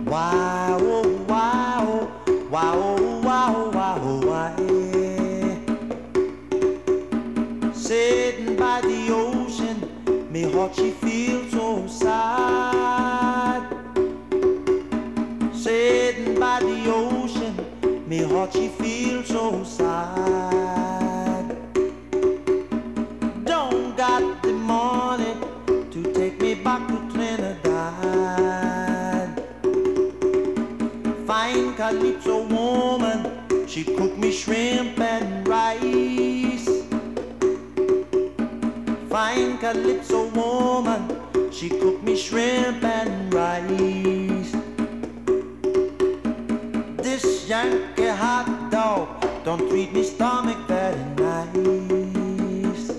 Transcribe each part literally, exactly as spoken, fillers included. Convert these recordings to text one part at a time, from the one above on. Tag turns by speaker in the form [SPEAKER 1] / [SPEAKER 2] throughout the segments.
[SPEAKER 1] Wow, wow, wow, wow, wow, wow. Sitting by the ocean, me heart she feels so sad. Sitting by the ocean, me heart she feels so sad. Don't got the money to take me back to Trinidad. Fine calypso woman, she cook me shrimp and rice. Fine calypso woman, she cook me shrimp and rice. This Yankee hot dog don't treat me stomach very nice.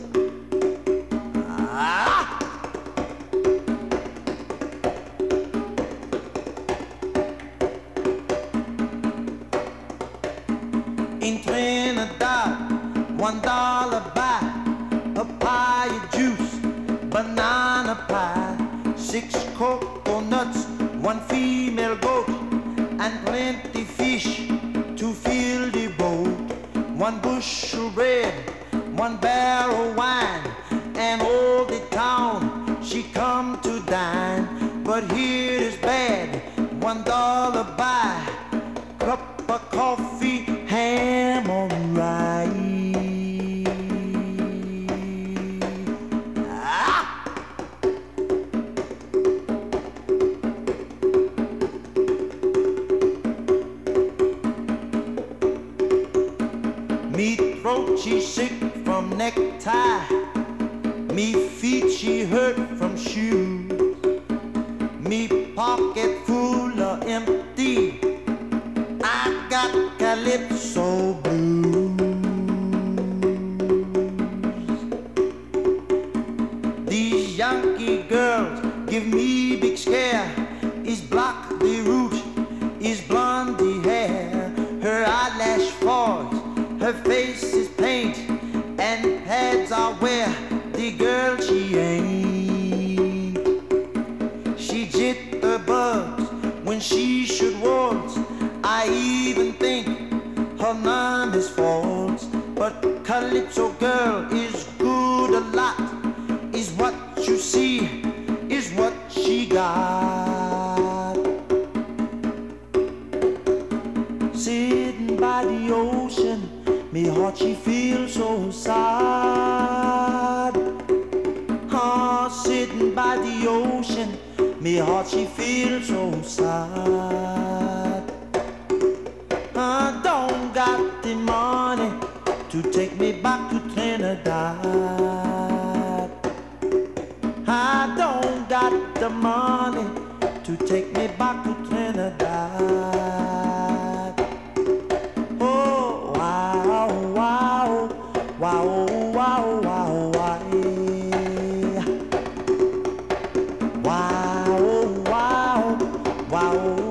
[SPEAKER 1] Ah! In Trinidad, one dollar buy papaya juice, banana pie, six coconuts, one female goat, and plenty fish to fill the boat. One bushel bread, one barrel wine, and all the town she come to dine. But here is bad, one dollar buy, cup of coffee, ham on rice. Ah! Me throat she sick from necktie, me feet she hurt from shoes, me pocket full of empty, I got calypso blues. These Yankee girls give me big scare. Is black the root, is blonde the hair, her eyelash falls, her face is paint, and pads are where the girl she ain't. She jitterbugs when she should waltz. I even think her name is false. But calypso girl is good a lot. Is what you see, is what she got. Sitting by the ocean, me heart she feels so sad. Ah, sitting by the ocean, me heart she feels so sad. I don't got the money to take me back to Trinidad. I don't got the money to take me back to Trinidad. Oh, wow, wow, wow, wow, wow, wow. Wow, wow, wow.